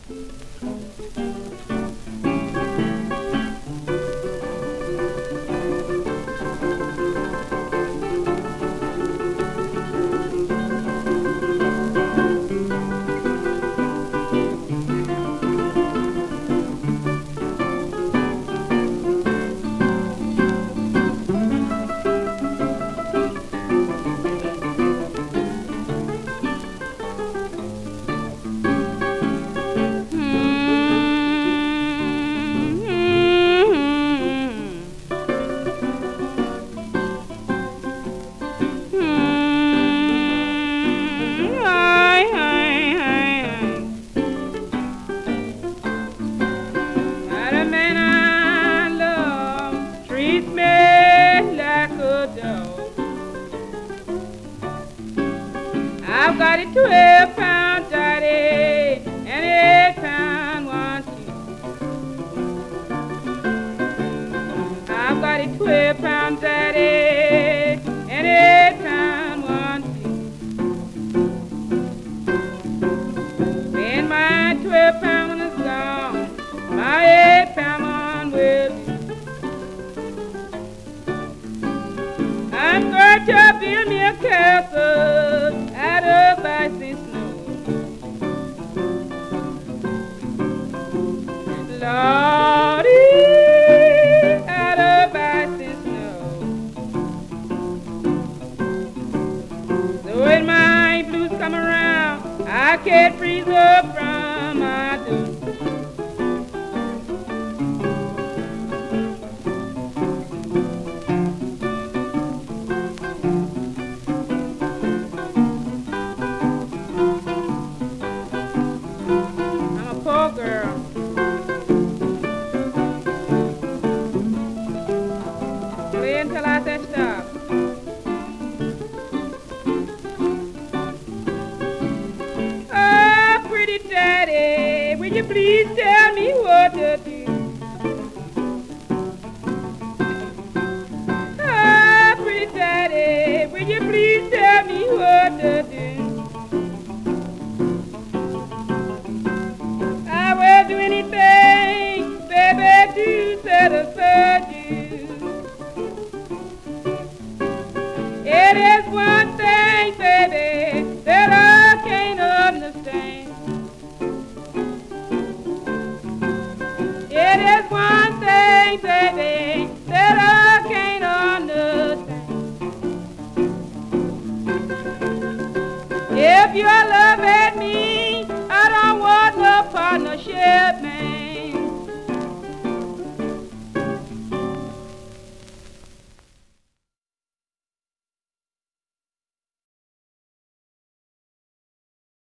I've got a 12-pound daddy and 8-pound one too. I've got a 12-pound daddy and 8-pound one too. When my 12-pound one is gone, my 8-pound one will be. I'm going to build me a castle out of ice and snow. Lordy, out of ice and snow. So when my blues come around, I can't freeze up from my door. Until I said stop. Oh, pretty daddy, will you please tell